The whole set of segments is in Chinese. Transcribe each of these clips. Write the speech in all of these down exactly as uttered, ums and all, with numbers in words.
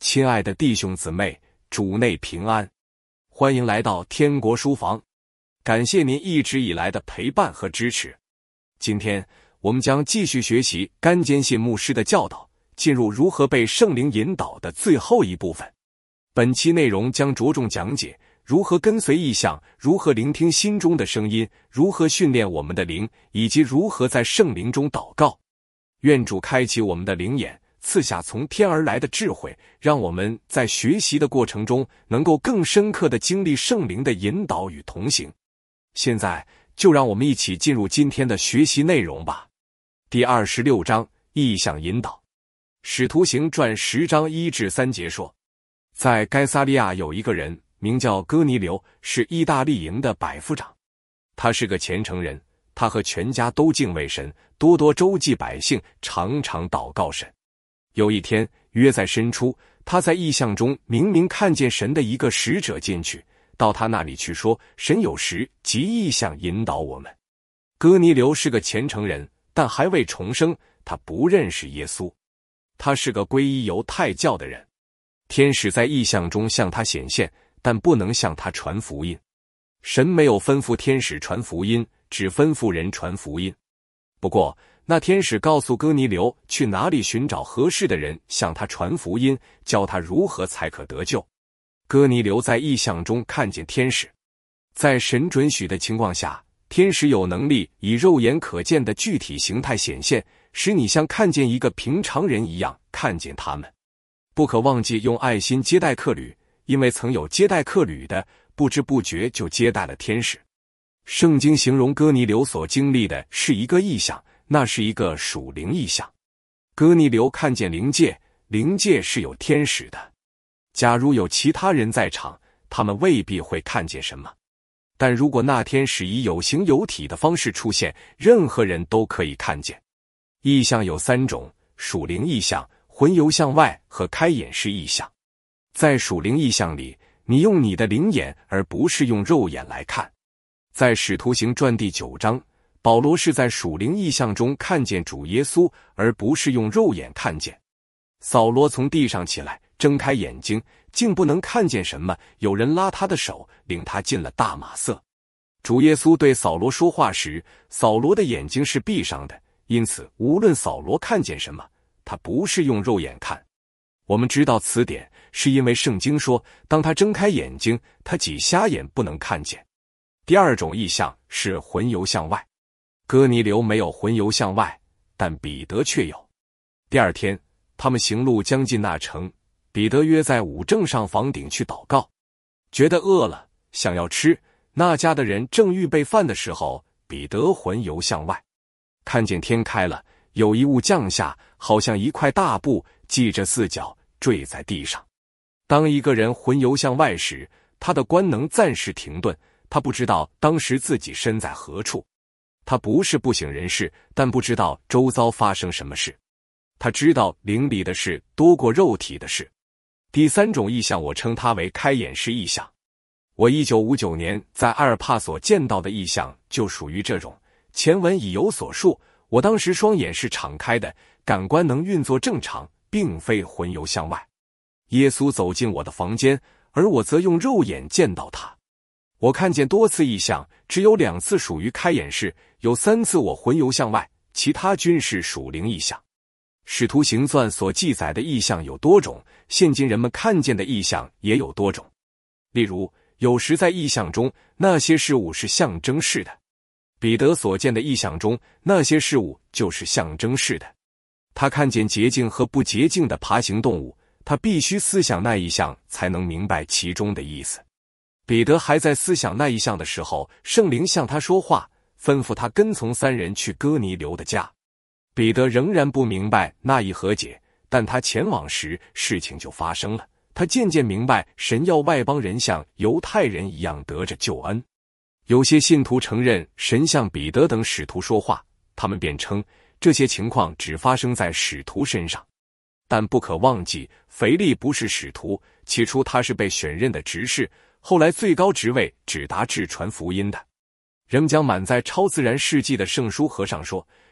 亲爱的弟兄姊妹，主内平安，欢迎来到天国书房。感谢您一直以来的陪伴和支持。今天我们将继续学习甘坚信牧师的教导，进入如何被圣灵引导的最后一部分。本期内容将着重讲解如何跟随意象，如何聆听心中的声音，如何训练我们的灵，以及如何在圣灵中祷告。愿主开启我们的灵眼，赐下从天而来的智慧，让我们在学习的过程中能够更深刻地经历圣灵的引导与同行。现在就让我们一起进入今天的学习内容吧。第二十六章，意象引导。使徒行传十章一至三节说，在该撒利亚有一个人名叫哥尼流，是意大利营的百夫长。他是个虔诚人，他和全家都敬畏神，多多周济百姓，常常祷告神。有一天，约在申初，他在异象中明明看见神的一个使者进去，到他那里去说，神有时藉异象引导我们。哥尼流是个虔诚人，但还未重生，他不认识耶稣。他是个皈依犹太教的人。天使在异象中向他显现，但不能向他传福音。神没有吩咐天使传福音，只吩咐人传福音。不过那天使告诉哥尼流去哪里寻找合适的人向他传福音，教他如何才可得救。哥尼流在异象中看见天使，在神准许的情况下，天使有能力以肉眼可见的具体形态显现，使你像看见一个平常人一样看见他们。不可忘记用爱心接待客旅，因为曾有接待客旅的，不知不觉就接待了天使。圣经形容哥尼流所经历的是一个异象，那是一个属灵异象。哥尼流看见灵界，灵界是有天使的。假如有其他人在场，他们未必会看见什么。但如果那天使以有形有体的方式出现，任何人都可以看见。异象有三种：属灵异象、魂游向外和开眼式异象。在属灵异象里，你用你的灵眼而不是用肉眼来看。在使徒行传第九章，保罗是在属灵异象中看见主耶稣，而不是用肉眼看见。扫罗从地上起来，睁开眼睛，竟不能看见什么，有人拉他的手，领他进了大马色。主耶稣对扫罗说话时，扫罗的眼睛是闭上的，因此无论扫罗看见什么，他不是用肉眼看。我们知道此点，是因为圣经说，当他睁开眼睛，他既瞎眼不能看见。第二种异象是魂游向外。哥尼流没有魂游向外，但彼得却有。第二天，他们行路将近那城，彼得约在五正上房顶去祷告，觉得饿了，想要吃。那家的人正预备饭的时候，彼得魂游向外，看见天开了，有一物降下，好像一块大布，系着四角，坠在地上。当一个人魂游向外时，他的官能暂时停顿，他不知道当时自己身在何处。他不是不省人事，但不知道周遭发生什么事。他知道灵里的事多过肉体的事。第三种异象，我称它为开眼式异象。我一九五九年在阿尔帕所见到的异象就属于这种。前文已有所述，我当时双眼是敞开的，感官能运作正常，并非魂游向外。耶稣走进我的房间，而我则用肉眼见到他。我看见多次异象，只有两次属于开眼式，有三次我魂游向外，其他均是属灵异象。使徒行传所记载的异象有多种，现今人们看见的异象也有多种。例如，有时在异象中，那些事物是象征式的。彼得所见的异象中，那些事物就是象征式的。他看见洁净和不洁净的爬行动物，他必须思想那异象才能明白其中的意思。彼得还在思想那异象的时候，圣灵向他说话，吩咐他跟从三人去哥尼流的家。彼得仍然不明白那一何解，但他前往时，事情就发生了。他渐渐明白，神要外邦人像犹太人一样得着救恩。有些信徒承认神向彼得等使徒说话，他们便称这些情况只发生在使徒身上。但不可忘记，腓力不是使徒，起初他是被选任的执事，后来最高职位只达至传福音的。人们将满载超自然事迹的圣书合上说，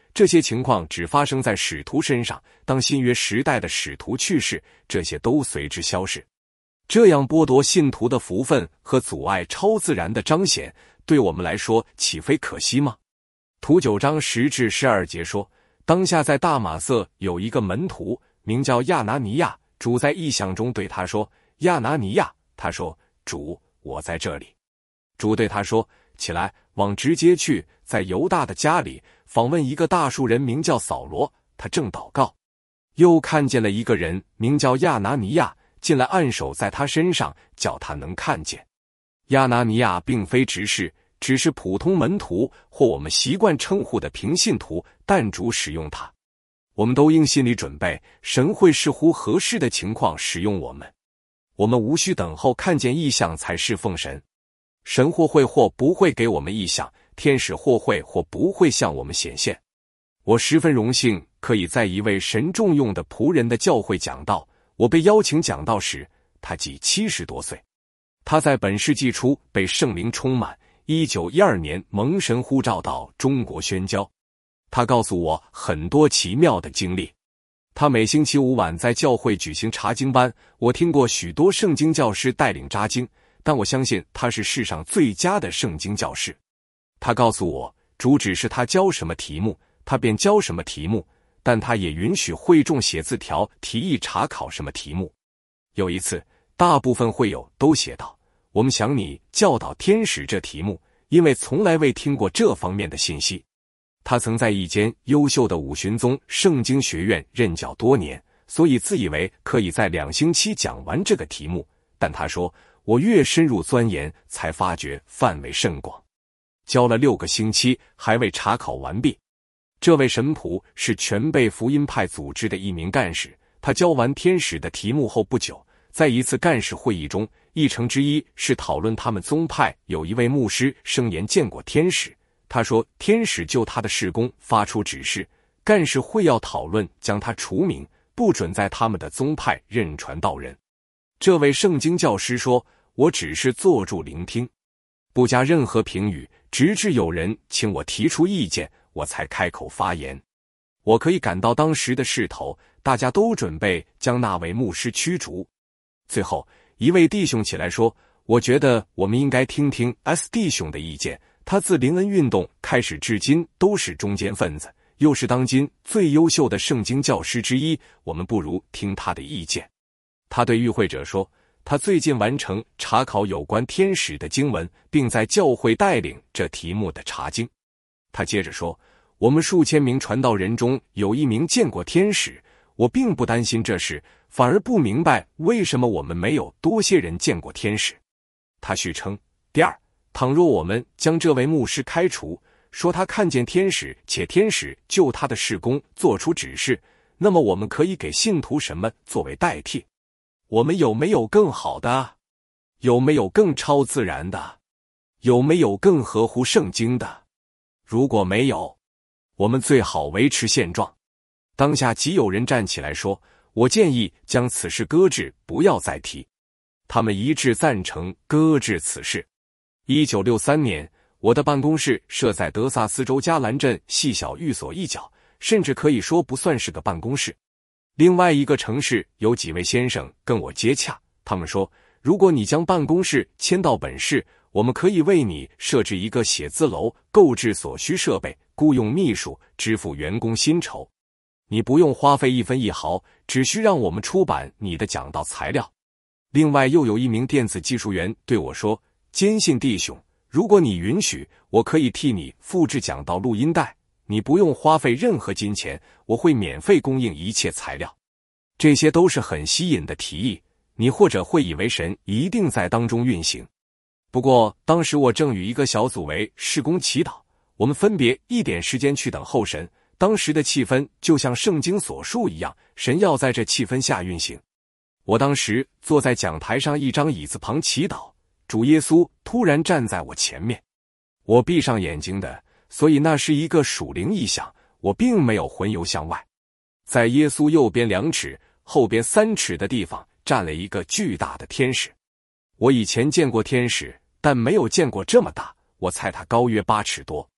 这些情况只发生在使徒身上，当新约时代的使徒去世，这些都随之消逝。这样剥夺信徒的福分和阻碍超自然的彰显，对我们来说岂非可惜吗？图九章十至十二节说，当下在大马色有一个门徒，名叫亚拿尼亚，主在异象中对他说，亚拿尼亚，他说，主，我在这里。主对他说，起来，往直街去，在犹大的家里访问一个大数人，名叫扫罗，他正祷告。又看见了一个人，名叫亚拿尼亚，进来按手在他身上，叫他能看见。亚拿尼亚并非执事，只是普通门徒，或我们习惯称呼的平信徒，但主使用他。我们都应心理准备，神会视乎合适的情况使用我们。我们无需等候看见异象才侍奉神。神或会或不会给我们异象，天使或会或不会向我们显现。我十分荣幸可以在一位神重用的仆人的教会讲道。我被邀请讲道时，他既七十多岁。他在本世纪初被圣灵充满，一九一二年蒙神呼召到中国宣教。他告诉我很多奇妙的经历。他每星期五晚在教会举行查经班，我听过许多圣经教师带领扎经，但我相信他是世上最佳的圣经教师。他告诉我，主指示他教什么题目，他便教什么题目，但他也允许会众写字条提议查考什么题目。有一次，大部分会友都写道，我们想你教导天使这题目，因为从来未听过这方面的信息。他曾在一间优秀的五旬宗圣经学院任教多年，所以自以为可以在两星期讲完这个题目，但他说，我越深入钻研，才发觉范围甚广。教了六个星期，还未查考完毕。这位神仆是全备福音派组织的一名干事，他教完天使的题目后不久，在一次干事会议中，议程之一是讨论他们宗派有一位牧师声言见过天使。他说，天使就他的事工发出指示，干事会要讨论将他除名，不准在他们的宗派任传道人。这位圣经教师说，我只是坐住聆听，不加任何评语，直至有人请我提出意见，我才开口发言。我可以感到当时的势头，大家都准备将那位牧师驱逐。最后，一位弟兄起来说，我觉得我们应该听听 S 弟兄的意见，他自灵恩运动开始至今都是中间分子，又是当今最优秀的圣经教师之一，我们不如听他的意见。他对与会者说，他最近完成查考有关天使的经文，并在教会带领这题目的查经。他接着说，我们数千名传道人中有一名见过天使，我并不担心这事，反而不明白为什么我们没有多些人见过天使。他续称，第二，倘若我们将这位牧师开除，说他看见天使，且天使就他的事工做出指示，那么我们可以给信徒什么作为代替？我们有没有更好的？有没有更超自然的？有没有更合乎圣经的？如果没有，我们最好维持现状。当下即有人站起来说，我建议将此事搁置，不要再提。他们一致赞成搁置此事。一九六三年，我的办公室设在德萨斯州加兰镇细小寓所一角，甚至可以说不算是个办公室。另外一个城市有几位先生跟我接洽，他们说，如果你将办公室迁到本市，我们可以为你设置一个写字楼，购置所需设备，雇用秘书，支付员工薪酬。你不用花费一分一毫，只需让我们出版你的讲道材料。另外又有一名电子技术员对我说，坚信弟兄，如果你允许，我可以替你复制讲道录音带，你不用花费任何金钱，我会免费供应一切材料。这些都是很吸引的提议，你或者会以为神一定在当中运行。不过当时我正与一个小组为事工祈祷，我们分别一点时间去等候神，当时的气氛就像圣经所述一样，神要在这气氛下运行。我当时坐在讲台上一张椅子旁祈祷，主耶稣突然站在我前面，我闭上眼睛的，所以那是一个属灵异象，我并没有魂游向外。在耶稣右边两尺，后边三尺的地方站了一个巨大的天使。我以前见过天使，但没有见过这么大，我猜他高约八尺多。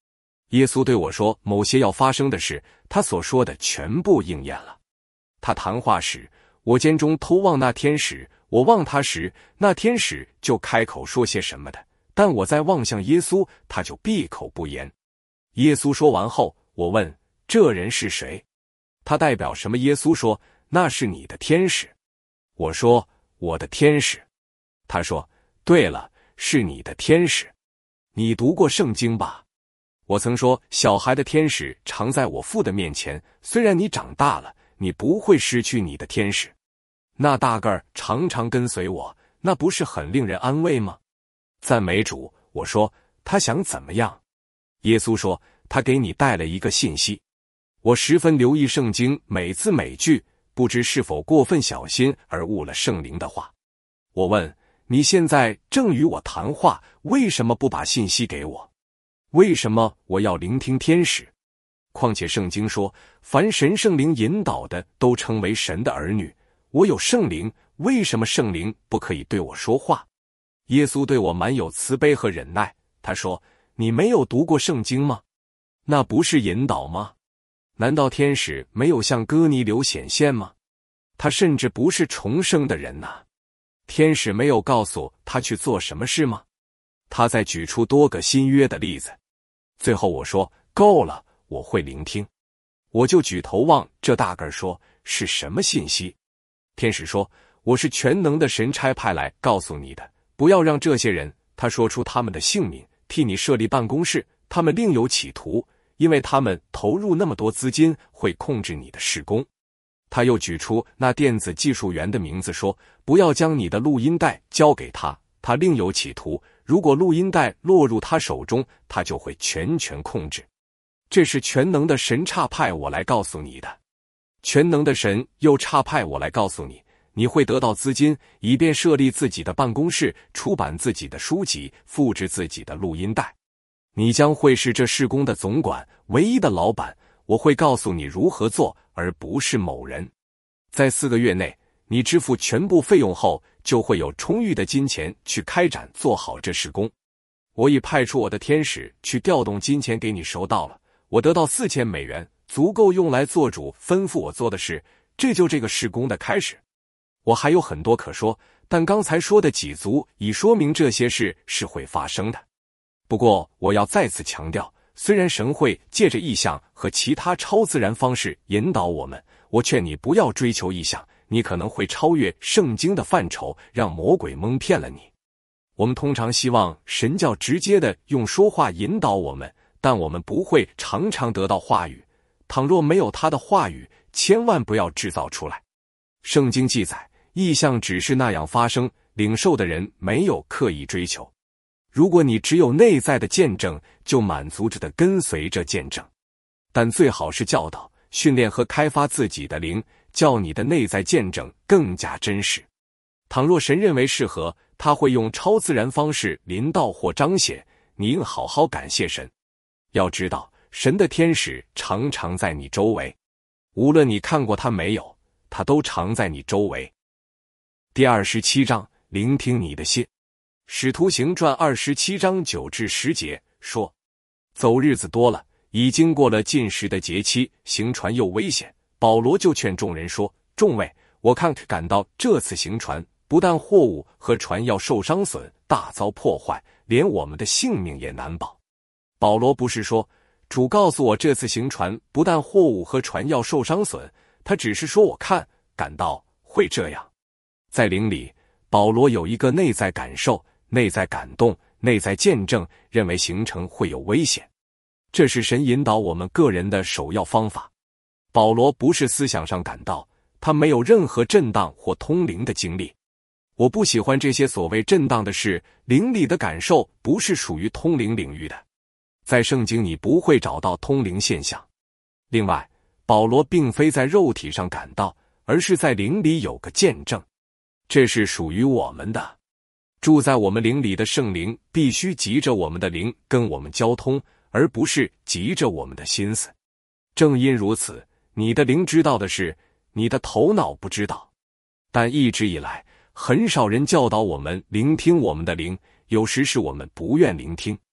耶稣对我说，某些要发生的事，他所说的全部应验了。他谈话时，我间中偷望那天使，我望他时，那天使就开口说些什么的，但我在望向耶稣，他就闭口不言。耶稣说完后，我问，这人是谁？他代表什么？耶稣说，那是你的天使。我说，我的天使。他说，对了，是你的天使。你读过圣经吧？我曾说，小孩的天使常在我父的面前，虽然你长大了，你不会失去你的天使。那大个儿常常跟随我，那不是很令人安慰吗？赞美主。我说，他想怎么样？耶稣说，他给你带了一个信息。我十分留意圣经每字每句，不知是否过分小心而误了圣灵的话。我问，你现在正与我谈话，为什么不把信息给我？为什么我要聆听天使？况且圣经说，凡神圣灵引导的都称为神的儿女。我有圣灵，为什么圣灵不可以对我说话？耶稣对我满有慈悲和忍耐，他说，你没有读过圣经吗？那不是引导吗？难道天使没有向哥尼流显现吗？他甚至不是重生的人呐。天使没有告诉他去做什么事吗？他再举出多个新约的例子。最后我说，够了，我会聆听。我就举头望这大个儿说，是什么信息？天使说，我是全能的神差派来告诉你的，不要让这些人，他说出他们的姓名，替你设立办公室，他们另有企图，因为他们投入那么多资金，会控制你的事工。他又举出那电子技术员的名字说，不要将你的录音带交给他，他另有企图，如果录音带落入他手中，他就会全权控制。这是全能的神差派我来告诉你的。全能的神又差派我来告诉你，你会得到资金，以便设立自己的办公室，出版自己的书籍，复制自己的录音带。你将会是这事工的总管，唯一的老板。我会告诉你如何做，而不是某人。在四个月内，你支付全部费用后，就会有充裕的金钱去开展做好这事工。我已派出我的天使去调动金钱给你收到了，我得到四千美元，足够用来做主吩咐我做的事，这就这个事工的开始。我还有很多可说，但刚才说的几足已说明这些事是会发生的。不过我要再次强调，虽然神会借着异象和其他超自然方式引导我们，我劝你不要追求异象，你可能会超越圣经的范畴，让魔鬼蒙骗了你。我们通常希望神教直接的用说话引导我们，但我们不会常常得到话语。倘若没有他的话语，千万不要制造出来。圣经记载，异象只是那样发生，领受的人没有刻意追求。如果你只有内在的见证，就满足着的跟随着见证。但最好是教导、训练和开发自己的灵，叫你的内在见证更加真实。倘若神认为适合，他会用超自然方式临到或彰显，你应好好感谢神。要知道，神的天使常常在你周围，无论你看过他没有，他都常在你周围。第二十七章，聆听你的心。使徒行传二十七章九至十节说，走日子多了，已经过了禁食的节期，行船又危险，保罗就劝众人说，众位，我看感到这次行船，不但货物和船要受伤损，大遭破坏，连我们的性命也难保。保罗不是说，主告诉我这次行船不但货物和船要受伤损，他只是说我看感到会这样。在灵里，保罗有一个内在感受，内在感动，内在见证，认为行程会有危险。这是神引导我们个人的首要方法。保罗不是思想上感到，他没有任何震荡或通灵的经历。我不喜欢这些所谓震荡的事，灵里的感受不是属于通灵领域的。在圣经你不会找到通灵现象。另外，保罗并非在肉体上感到，而是在灵里有个见证。这是属于我们的。住在我们灵里的圣灵必须急着我们的灵跟我们交通，而不是急着我们的心思。正因如此，你的灵知道的事，你的头脑不知道。但一直以来，很少人教导我们聆听我们的灵，有时是我们不愿聆听。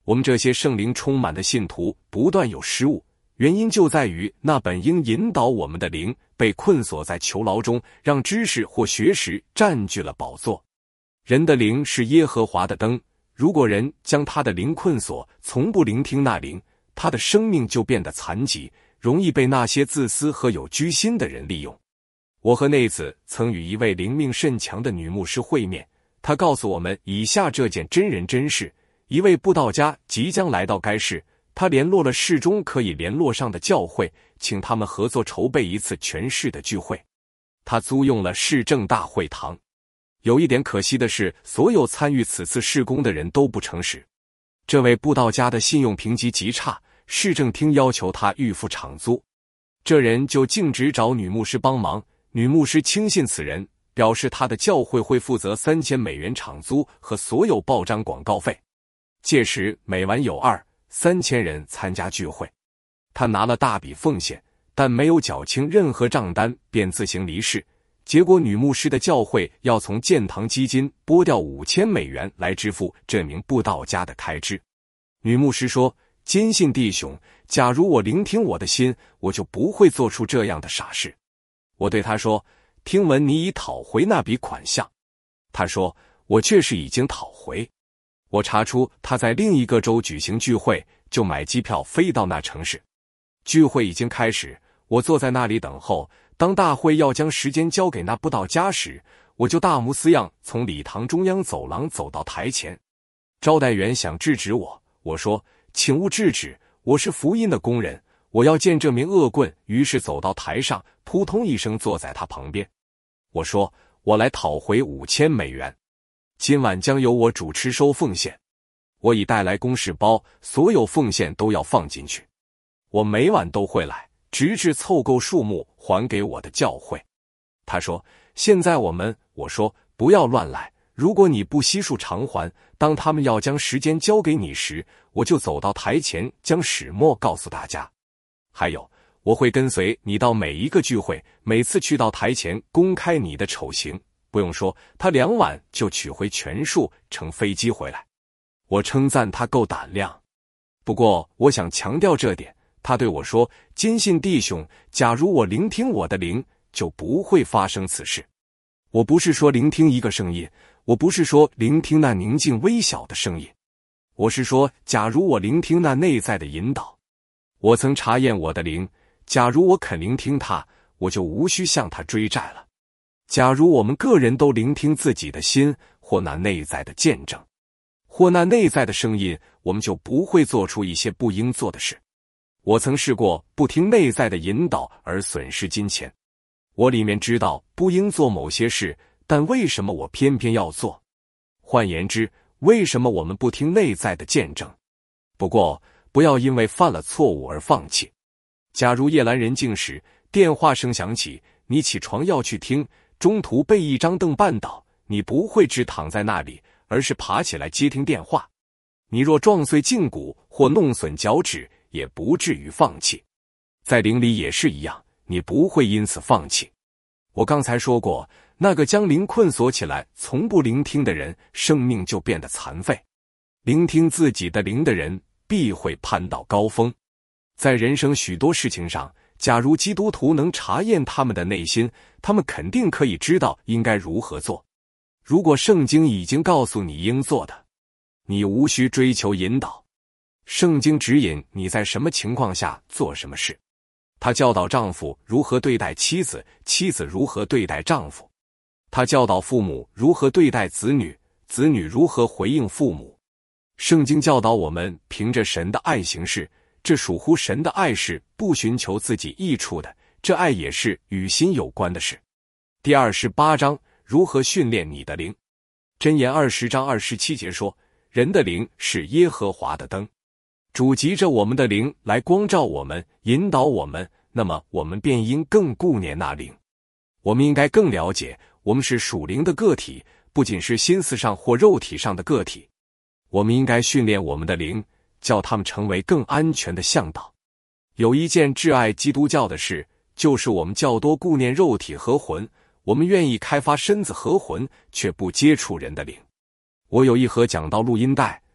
我们这些圣灵充满的信徒不断有失误，原因就在于那本应引导我们的灵被困锁在囚牢中，让知识或学识占据了宝座。人的灵是耶和华的灯，如果人将他的灵困锁，从不聆听那灵，他的生命就变得残疾，容易被那些自私和有居心的人利用。我和内子曾与一位灵命甚强的女牧师会面，她告诉我们以下这件真人真事：一位布道家即将来到该市，他联络了市中可以联络上的教会，请他们合作筹备一次全市的聚会。他租用了市政大会堂。有一点可惜的是，所有参与此次事工的人都不诚实。这位布道家的信用评级极差，市政厅要求他预付场租，这人就径直找女牧师帮忙。女牧师轻信此人，表示他的教会会负责三千美元场租和所有报章广告费。届时每晚有二三千人参加聚会。他拿了大笔奉献，但没有缴清任何账单，便自行离世。结果女牧师的教会要从建堂基金拨掉五千美元来支付这名布道家的开支。女牧师说：坚信弟兄，假如我聆听我的心，我就不会做出这样的傻事。我对他说：听闻你已讨回那笔款项。他说：我确实已经讨回。我查出他在另一个州举行聚会，就买机票飞到那城市。聚会已经开始，我坐在那里等候。当大会要将时间交给那布道家时，我就大模斯样从礼堂中央走廊走到台前。招待员想制止我，我说：请勿制止，我是福音的工人，我要见这名恶棍。于是走到台上，扑通一声坐在他旁边。我说：我来讨回五千美元，今晚将由我主持收奉献。我已带来公事包，所有奉献都要放进去。我每晚都会来，直至凑够数目还给我的教会。他说：现在我们……我说：不要乱来，如果你不悉数偿还，当他们要将时间交给你时，我就走到台前将始末告诉大家。还有，我会跟随你到每一个聚会，每次去到台前公开你的丑行。不用说，他两晚就取回全数，乘飞机回来。我称赞他够胆量。不过我想强调这点，他对我说：坚信弟兄，假如我聆听我的灵，就不会发生此事。我不是说聆听一个声音，我不是说聆听那宁静微小的声音，我是说，假如我聆听那内在的引导。我曾查验我的灵，假如我肯聆听它，我就无需向它追债了。假如我们个人都聆听自己的心，或那内在的见证，或那内在的声音，我们就不会做出一些不应做的事。我曾试过不听内在的引导而损失金钱，我里面知道不应做某些事，但为什么我偏偏要做？换言之，为什么我们不听内在的见证？不过，不要因为犯了错误而放弃。假如夜阑人静时，电话声响起，你起床要去听，中途被一张凳绊倒，你不会只躺在那里，而是爬起来接听电话。你若撞碎胫骨或弄损脚趾，也不至于放弃。在灵里也是一样，你不会因此放弃。我刚才说过，那个将灵困锁起来从不聆听的人，生命就变得残废。聆听自己的灵的人必会攀到高峰。在人生许多事情上，假如基督徒能查验他们的内心，他们肯定可以知道应该如何做。如果圣经已经告诉你应做的，你无需追求引导。圣经指引你在什么情况下做什么事。他教导丈夫如何对待妻子，妻子如何对待丈夫。他教导父母如何对待子女，子女如何回应父母。圣经教导我们凭着神的爱行事，这属乎神的爱是不寻求自己益处的，这爱也是与心有关的事。第二十八章，如何训练你的灵。箴言二十章二十七节说，人的灵是耶和华的灯，主藉着我们的灵来光照我们，引导我们，那么我们便应更顾念那灵。我们应该更了解，我们是属灵的个体，不仅是心思上或肉体上的个体。我们应该训练我们的灵，叫他们成为更安全的向导。有一件挚爱基督教的事，就是我们较多顾念肉体和魂，我们愿意开发身子和魂，却不接触人的灵。我有一盒讲道录音带，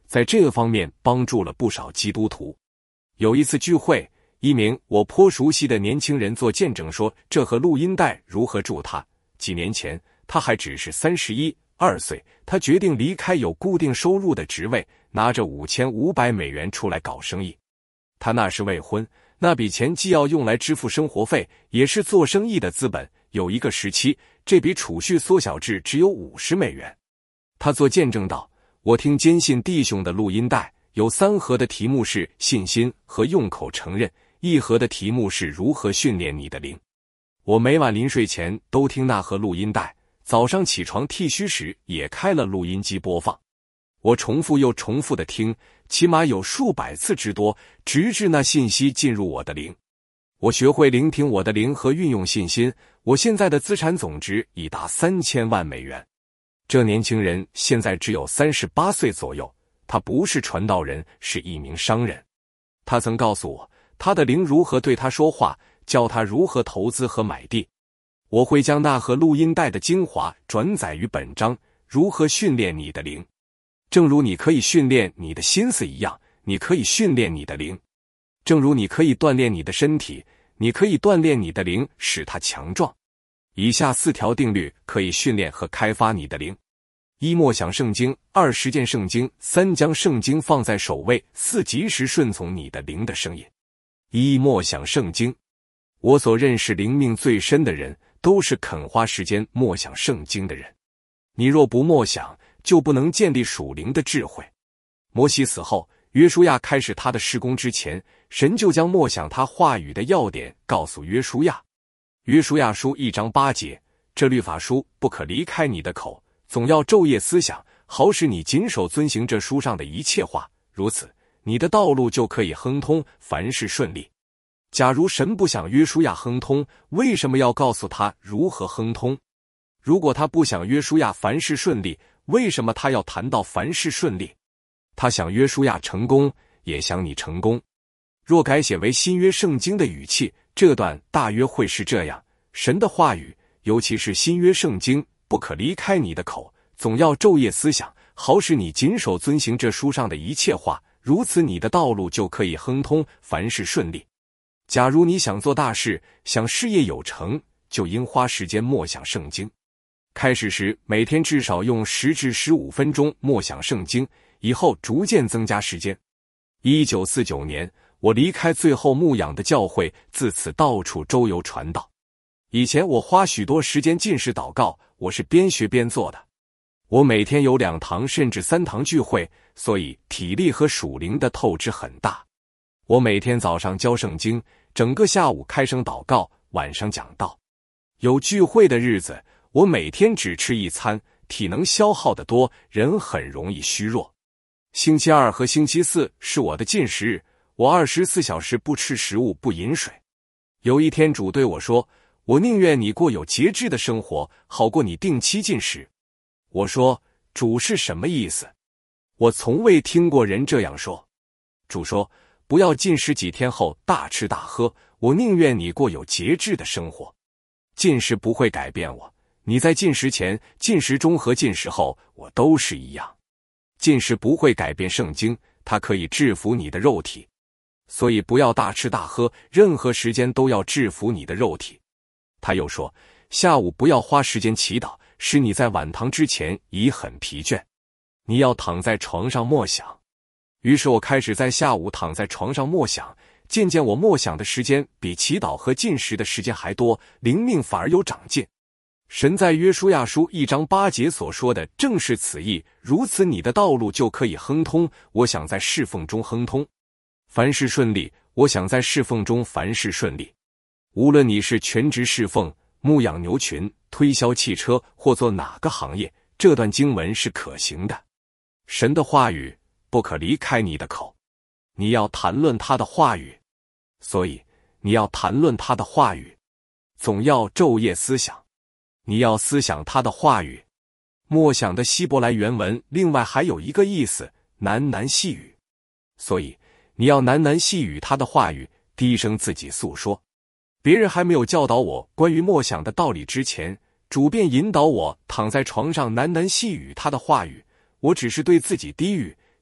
在这个方面帮助了不少基督徒。有一次聚会，一名我颇熟悉的年轻人做见证说，这盒录音带如何助他。几年前，他还只是三十一二岁，他决定离开有固定收入的职位，拿着五千五百美元出来搞生意。他那时未婚，那笔钱既要用来支付生活费，也是做生意的资本。有一个时期，这笔储蓄缩小至只有五十美元。他做见证道，我听坚信弟兄的录音带，有三盒的题目是信心和用口承认，一盒的题目是如何训练你的灵。我每晚临睡前都听那盒录音带，早上起床剃须时也开了录音机播放。我重复又重复的听，起码有数百次之多，直至那信息进入我的灵。我学会聆听我的灵和运用信心，我现在的资产总值已达三千万美元。这年轻人现在只有三十八岁左右，他不是传道人，是一名商人。他曾告诉我，他的灵如何对他说话，教他如何投资和买地。我会将那盒录音带的精华转载于本章，如何训练你的灵。正如你可以训练你的心思一样，你可以训练你的灵。正如你可以锻炼你的身体，你可以锻炼你的灵，使它强壮。以下四条定律可以训练和开发你的灵：一、默想圣经；二、实践圣经；三、将圣经放在首位；四、及时顺从你的灵的声音。一、默想圣经。我所认识灵命最深的人，都是肯花时间默想圣经的人。你若不默想，就不能建立属灵的智慧。摩西死后，约书亚开始他的事工之前，神就将默想他话语的要点告诉约书亚。约书亚书一章八节，这律法书不可离开你的口，总要昼夜思想，好使你谨守遵行这书上的一切话，如此你的道路就可以亨通，凡事顺利。假如神不想约书亚亨通，为什么要告诉他如何亨通？如果他不想约书亚凡事顺利，为什么他要谈到凡事顺利？他想约书亚成功，也想你成功。若改写为新约圣经的语气，这段大约会是这样：神的话语，尤其是新约圣经，不可离开你的口，总要昼夜思想，好使你谨守遵行这书上的一切话，如此你的道路就可以亨通，凡事顺利。假如你想做大事，想事业有成，就应花时间默想圣经。开始时每天至少用十至十五分钟默想圣经，以后逐渐增加时间。一九四九年，我离开最后牧养的教会，自此到处周游传道。以前我花许多时间禁食祷告，我是边学边做的。我每天有两堂甚至三堂聚会，所以体力和属灵的透支很大。我每天早上教圣经，整个下午开声祷告，晚上讲道。有聚会的日子，我每天只吃一餐，体能消耗得多，人很容易虚弱。星期二和星期四是我的禁食日，我二十四小时不吃食物不饮水。有一天主对我说，我宁愿你过有节制的生活，好过你定期进食。我说，主是什么意思？我从未听过人这样说。主说，不要禁食几天后大吃大喝，我宁愿你过有节制的生活。禁食不会改变我，你在禁食前、禁食中和禁食后，我都是一样。禁食不会改变圣经，它可以制服你的肉体。所以不要大吃大喝，任何时间都要制服你的肉体。他又说，下午不要花时间祈祷，使你在晚堂之前已很疲倦。你要躺在床上默想。于是我开始在下午躺在床上默想，渐渐我默想的时间比祈祷和禁食的时间还多，灵命反而有长进。神在约书亚书一章八节所说的正是此意，如此你的道路就可以亨通。我想在侍奉中亨通，凡事顺利。我想在侍奉中凡事顺利。无论你是全职侍奉、牧养牛群、推销汽车或做哪个行业，这段经文是可行的。神的话语不可离开你的口，你要谈论他的话语。所以你要谈论他的话语，总要昼夜思想。你要思想他的话语。默想的希伯来原文另外还有一个意思，喃喃细语。所以你要喃喃细语他的话语，低声自己诉说。别人还没有教导我关于默想的道理之前，主便引导我躺在床上喃喃细语他的话语。我只是对自己低语，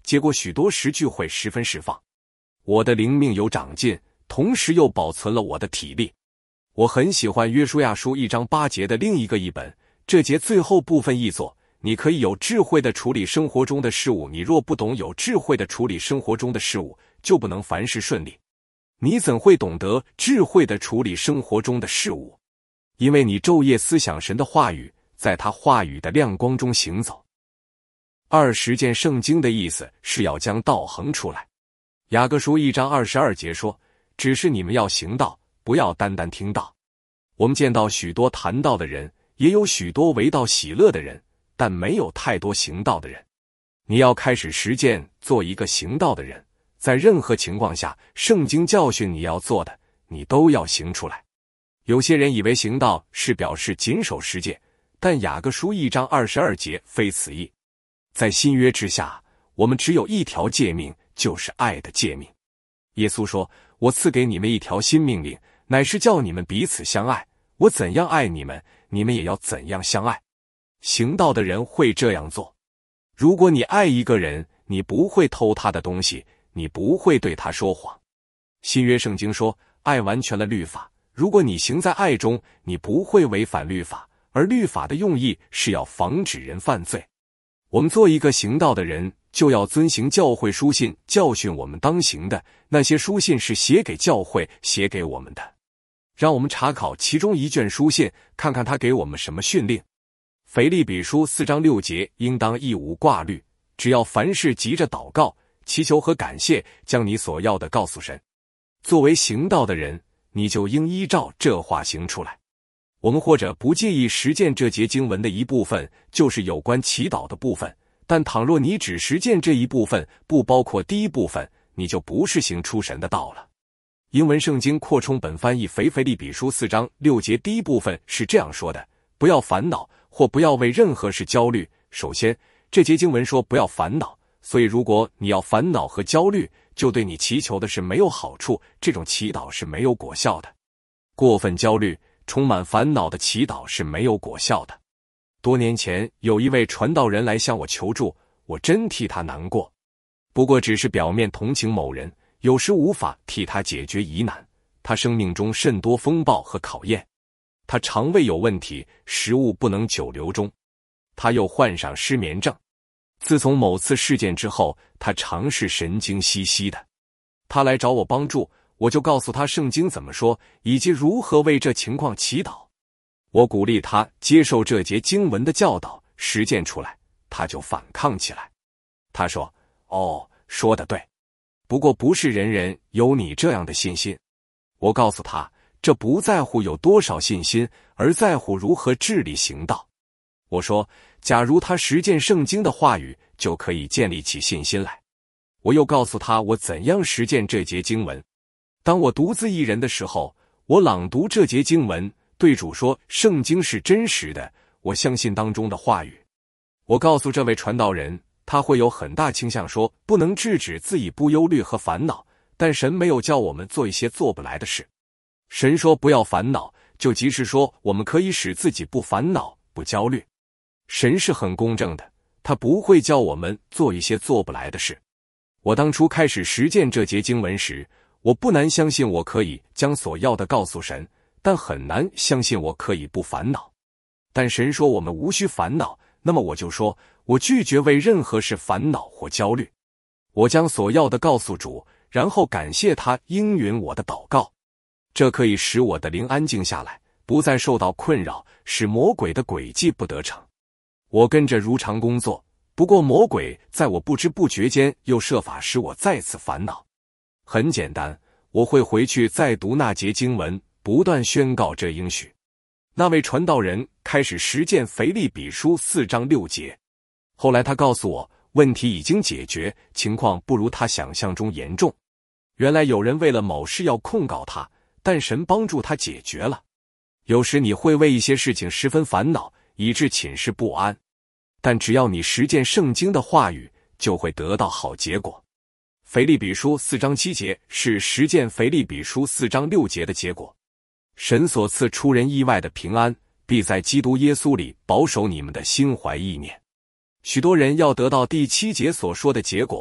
结果许多时聚会十分释放。我的灵命有长进，同时又保存了我的体力。我很喜欢约书亚书一章八节的另一个译本，这节最后部分译作：你可以有智慧地处理生活中的事物，你若不懂有智慧地处理生活中的事物，就不能凡事顺利。你怎会懂得智慧地处理生活中的事物？因为你昼夜思想神的话语，在他话语的亮光中行走。二实践圣经的意思是要将道行出来。雅各书一章二十二节说，只是你们要行道，不要单单听道。我们见到许多谈道的人，也有许多为道喜乐的人，但没有太多行道的人。你要开始实践，做一个行道的人。在任何情况下，圣经教训你要做的，你都要行出来。有些人以为行道是表示谨守十诫，但雅各书一章二十二节非此意。在新约之下，我们只有一条诫命，就是爱的诫命。耶稣说，我赐给你们一条新命令，乃是叫你们彼此相爱。我怎样爱你们，你们也要怎样相爱。行道的人会这样做。如果你爱一个人，你不会偷他的东西，你不会对他说谎。新约圣经说，爱完全了律法。如果你行在爱中，你不会违反律法，而律法的用意是要防止人犯罪。我们做一个行道的人，就要遵行教会书信教训我们当行的，那些书信是写给教会，写给我们的。让我们查考其中一卷书信，看看他给我们什么训令。腓立比书四章六节，应当一无挂虑，只要凡事急着祷告、祈求和感谢，将你所要的告诉神。作为行道的人，你就应依照这话行出来。我们或者不介意实践这节经文的一部分，就是有关祈祷的部分，但倘若你只实践这一部分，不包括第一部分，你就不是行出神的道了。英文圣经扩充本翻译腓腓立比书四章六节第一部分是这样说的：不要烦恼，或不要为任何事焦虑。首先，这节经文说不要烦恼，所以如果你要烦恼和焦虑，就对你祈求的是没有好处，这种祈祷是没有果效的。过分焦虑、充满烦恼的祈祷是没有果效的。多年前，有一位传道人来向我求助，我真替他难过。不过只是表面同情某人，有时无法替他解决疑难。他生命中甚多风暴和考验，他肠胃有问题，食物不能久留中，他又患上失眠症。自从某次事件之后，他常是神经兮兮的。他来找我帮助，我就告诉他圣经怎么说，以及如何为这情况祈祷。我鼓励他接受这节经文的教导，实践出来，他就反抗起来。他说，哦，说得对，不过不是人人有你这样的信心。我告诉他，这不在乎有多少信心，而在乎如何治理行道。我说，假如他实践圣经的话语，就可以建立起信心来。我又告诉他我怎样实践这节经文。当我独自一人的时候，我朗读这节经文，对主说，圣经是真实的，我相信当中的话语。我告诉这位传道人，他会有很大倾向说，不能制止自己不忧虑和烦恼，但神没有叫我们做一些做不来的事。神说不要烦恼，就即是说我们可以使自己不烦恼、不焦虑。神是很公正的，他不会叫我们做一些做不来的事。我当初开始实践这节经文时，我不难相信我可以将所要的告诉神，但很难相信我可以不烦恼。但神说我们无需烦恼，那么我就说，我拒绝为任何事烦恼或焦虑。我将所要的告诉主，然后感谢他应允我的祷告。这可以使我的灵安静下来，不再受到困扰，使魔鬼的诡计不得逞。我跟着如常工作，不过魔鬼在我不知不觉间又设法使我再次烦恼。很简单，我会回去再读那节经文，不断宣告这应许。那位传道人开始实践腓立比书四章六节。后来他告诉我，问题已经解决，情况不如他想象中严重。原来有人为了某事要控告他，但神帮助他解决了。有时你会为一些事情十分烦恼，以致寝食不安，但只要你实践圣经的话语，就会得到好结果。腓立比书四章七节是实践腓立比书四章六节的结果。神所赐出人意外的平安，必在基督耶稣里保守你们的心怀意念。许多人要得到第七节所说的结果，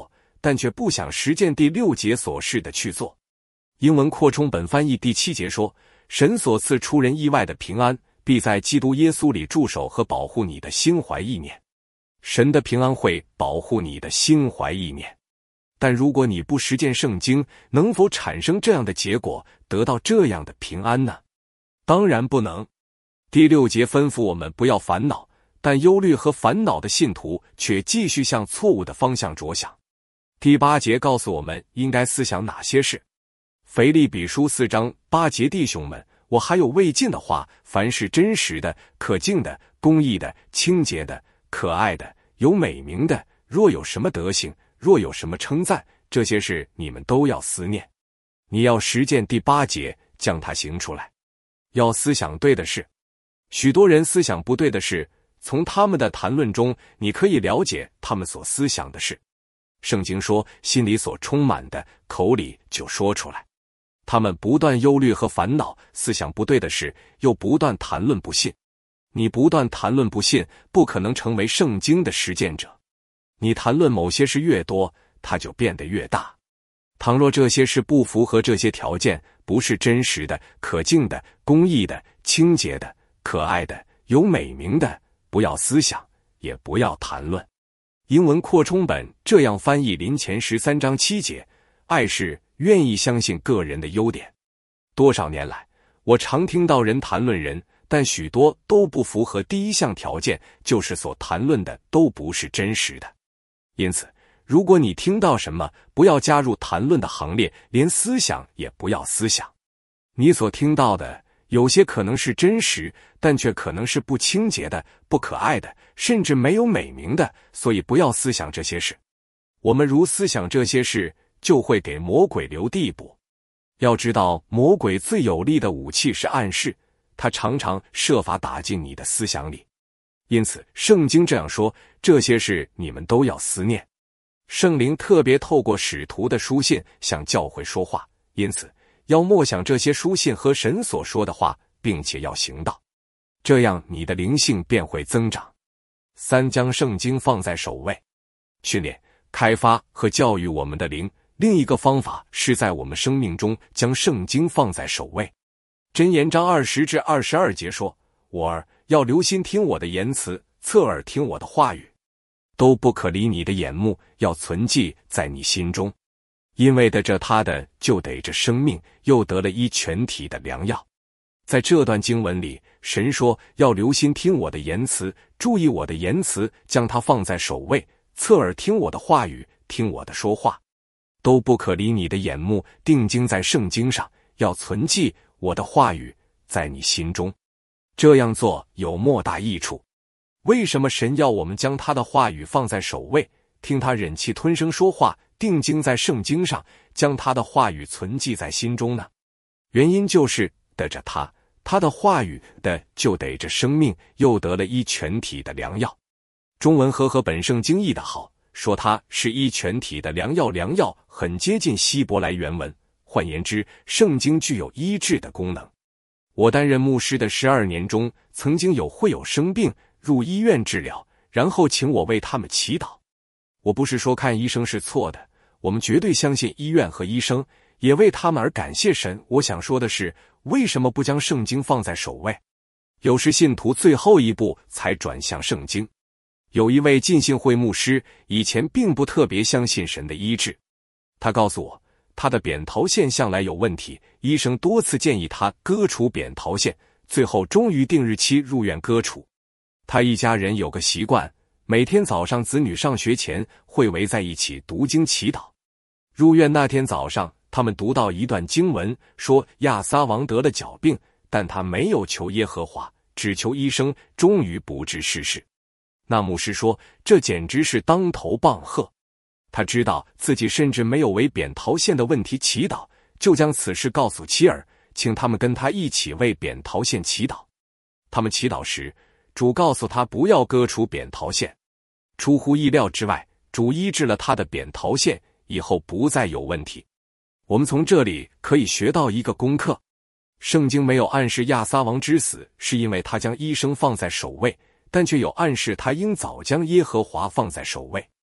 但却不想实践第六节所示的去做。英文扩充本翻译第七节说，神所赐出人意外的平安，必在基督耶稣里驻守和保护你的心怀意念。神的平安会保护你的心怀意念。但如果你不实践圣经，能否产生这样的结果，得到这样的平安呢？当然不能。第六节吩咐我们不要烦恼，但忧虑和烦恼的信徒却继续向错误的方向着想。第八节告诉我们应该思想哪些事。腓立比书四章八节，弟兄们，我还有未尽的话，凡是真实的、可敬的、公义的、清洁的、可爱的、有美名的，若有什么德行，若有什么称赞，这些事你们都要思念。你要实践第八节，将它行出来。要思想对的事。许多人思想不对的事，从他们的谈论中，你可以了解他们所思想的事。圣经说，心里所充满的，口里就说出来。他们不断忧虑和烦恼，思想不对的事，又不断谈论不信。你不断谈论不信，不可能成为圣经的实践者。你谈论某些事越多，它就变得越大。倘若这些事不符合这些条件，不是真实的、可敬的、公义的、清洁的、可爱的、有美名的，不要思想，也不要谈论。英文扩充本这样翻译林前十三章七节，爱是愿意相信个人的优点。多少年来，我常听到人谈论人，但许多都不符合第一项条件，就是所谈论的都不是真实的。因此，如果你听到什么，不要加入谈论的行列，连思想也不要思想。你所听到的，有些可能是真实，但却可能是不清洁的、不可爱的，甚至没有美名的，所以不要思想这些事。我们如思想这些事，就会给魔鬼留地步。要知道，魔鬼最有力的武器是暗示，他常常设法打进你的思想里。因此，圣经这样说，这些事你们都要思念。圣灵特别透过使徒的书信向教会说话，因此要默想这些书信和神所说的话，并且要行道，这样你的灵性便会增长。三、将圣经放在首位，训练、开发和教育我们的灵。另一个方法是在我们生命中将圣经放在首位。箴言章二十至二十二节说，我儿，要留心听我的言辞，侧耳听我的话语，都不可离你的眼目，要存记在你心中。因为得着他的，就得着生命，又得了医全体的良药。在这段经文里，神说要留心听我的言辞，注意我的言辞，将它放在首位，侧耳听我的话语，听我的说话，都不可离你的眼目，定睛在圣经上，要存记我的话语在你心中。这样做有莫大益处。为什么神要我们将他的话语放在首位，听他忍气吞声说话，定睛在圣经上，将他的话语存记在心中呢？原因就是得着他，他的话语的就得着生命，又得了医全体的良药。中文和合本圣经译得好，说它是医全体的良药。良药很接近希伯来原文，换言之，圣经具有医治的功能。我担任牧师的十二年中，曾经有会友生病入医院治疗，然后请我为他们祈祷。我不是说看医生是错的，我们绝对相信医院和医生，也为他们而感谢神。我想说的是，为什么不将圣经放在首位？有时信徒最后一步才转向圣经。有一位浸信会牧师，以前并不特别相信神的医治。他告诉我，他的扁桃腺向来有问题，医生多次建议他割除扁桃腺，最后终于定日期入院割除。他一家人有个习惯，每天早上子女上学前会围在一起读经祈祷。入院那天早上，他们读到一段经文，说亚撒王得了脚病，但他没有求耶和华，只求医生，终于不治逝世。那牧师说，这简直是当头棒喝。他知道自己甚至没有为扁桃腺的问题祈祷，就将此事告诉妻儿，请他们跟他一起为扁桃腺祈祷。他们祈祷时，主告诉他不要割除扁桃腺。出乎意料之外，主医治了他的扁桃腺，以后不再有问题。我们从这里可以学到一个功课，圣经没有暗示亚撒王之死是因为他将医生放在首位，但却有暗示他应早将耶和华放在首位。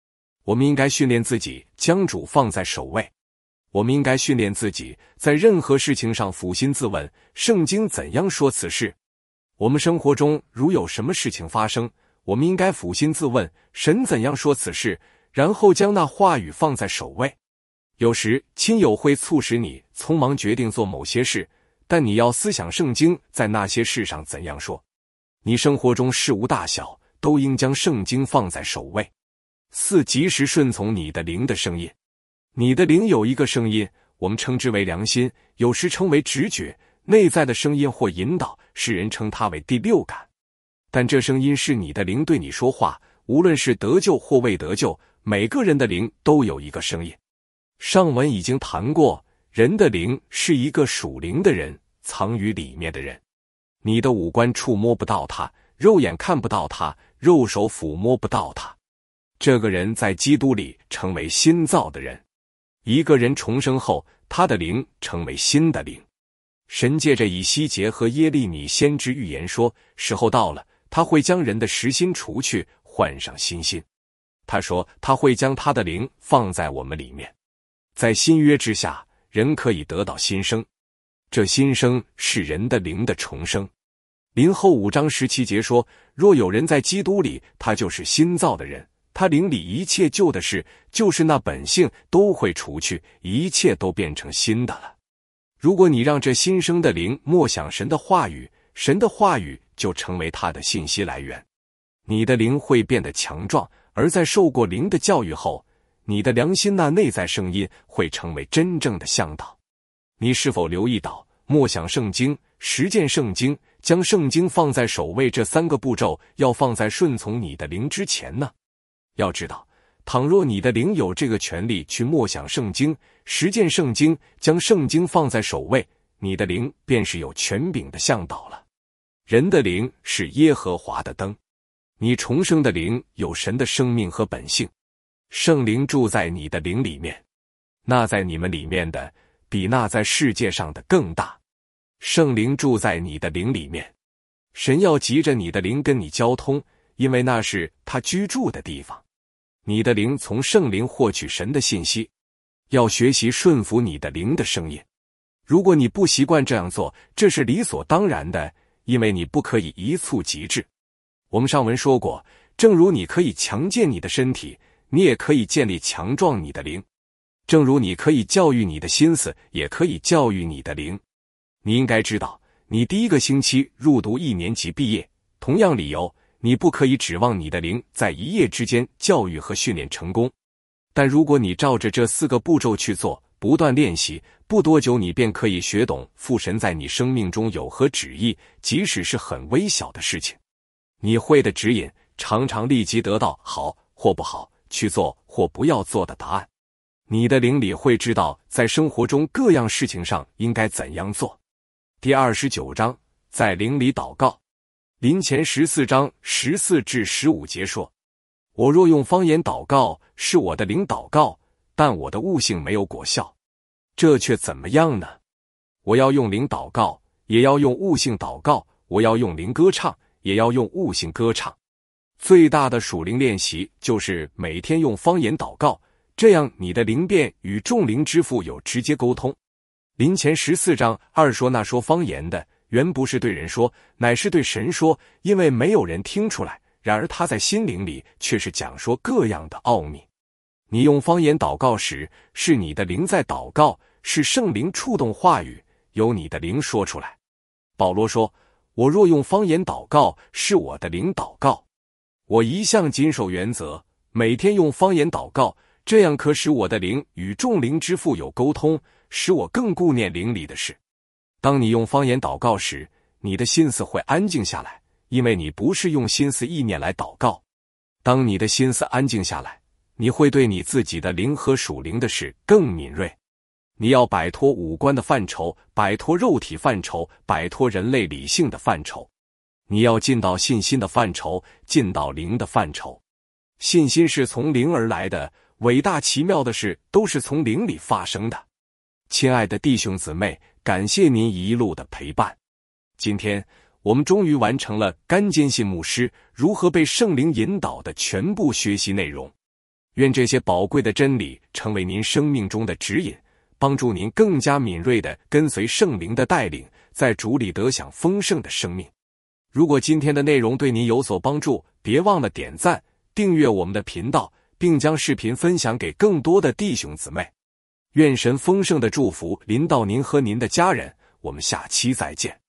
我们应该训练自己将主放在首位。我们应该训练自己在任何事情上俯心自问，圣经怎样说此事？我们生活中如有什么事情发生，我们应该俯心自问，神怎样说此事，然后将那话语放在首位。有时亲友会促使你匆忙决定做某些事，但你要思想圣经在那些事上怎样说。你生活中事无大小，都应将圣经放在首位。四、及时顺从你的灵的声音。你的灵有一个声音，我们称之为良心，有时称为直觉，内在的声音或引导，世人称它为第六感。但这声音是你的灵对你说话，无论是得救或未得救，每个人的灵都有一个声音。上文已经谈过，人的灵是一个属灵的人，藏于里面的人。你的五官触摸不到它，肉眼看不到它，肉手抚摸不到它。这个人在基督里成为新造的人。一个人重生后，他的灵成为新的灵。神借着以西结和耶利米先知预言说，时候到了，他会将人的实心除去，换上新心。他说他会将他的灵放在我们里面。在新约之下，人可以得到新生，这新生是人的灵的重生。林后五章十七节说，若有人在基督里，他就是新造的人，他灵里一切旧的事，就是那本性，都会除去，一切都变成新的了。如果你让这新生的灵默想神的话语，神的话语就成为他的信息来源。你的灵会变得强壮，而在受过灵的教育后，你的良心那内在声音会成为真正的向导。你是否留意到，默想圣经、实践圣经、将圣经放在首位这三个步骤要放在顺从你的灵之前呢？要知道，倘若你的灵有这个权利去默想圣经、实践圣经，将圣经放在首位，你的灵便是有权柄的向导了。人的灵是耶和华的灯，你重生的灵有神的生命和本性，圣灵住在你的灵里面，那在你们里面的比那在世界上的更大。圣灵住在你的灵里面，神要急着你的灵跟你交通，因为那是他居住的地方。你的灵从圣灵获取神的信息，要学习顺服你的灵的声音。如果你不习惯这样做，这是理所当然的，因为你不可以一蹴即至。我们上文说过，正如你可以强健你的身体，你也可以建立强壮你的灵。正如你可以教育你的心思，也可以教育你的灵。你应该知道，你第一个星期入读一年级毕业，同样理由，你不可以指望你的灵在一夜之间教育和训练成功。但如果你照着这四个步骤去做，不断练习，不多久你便可以学懂父神在你生命中有何旨意，即使是很微小的事情。你会的指引常常立即得到好或不好，去做或不要做的答案。你的灵里会知道在生活中各样事情上应该怎样做。第二十九章，在灵里祷告。林前十四章十四至十五节说，我若用方言祷告，是我的灵祷告，但我的悟性没有果效，这却怎么样呢？我要用灵祷告，也要用悟性祷告，我要用灵歌唱，也要用悟性歌唱。最大的属灵练习就是每天用方言祷告，这样你的灵便与众灵之父有直接沟通。林前十四章二说，那说方言的原不是对人说，乃是对神说，因为没有人听出来，然而他在心灵里却是讲说各样的奥秘。你用方言祷告时，是你的灵在祷告，是圣灵触动话语，由你的灵说出来。保罗说，我若用方言祷告，是我的灵祷告。我一向谨守原则，每天用方言祷告，这样可使我的灵与众灵之父有沟通，使我更顾念灵里的事。当你用方言祷告时，你的心思会安静下来，因为你不是用心思意念来祷告。当你的心思安静下来，你会对你自己的灵和属灵的事更敏锐。你要摆脱五官的范畴，摆脱肉体范畴，摆脱人类理性的范畴。你要进到信心的范畴，进到灵的范畴。信心是从灵而来的，伟大奇妙的事都是从灵里发生的。亲爱的弟兄姊妹，感谢您一路的陪伴。今天我们终于完成了甘坚信牧师如何被圣灵引导的全部学习内容。 愿这些宝贵的真理成为您生命中的指引，帮助您更加敏锐地跟随圣灵的带领，在主里得享丰盛的生命。如果今天的内容对您有所帮助，别忘了点赞、订阅我们的频道，并将视频分享给更多的弟兄姊妹。愿神丰盛的祝福临到您和您的家人，我们下期再见。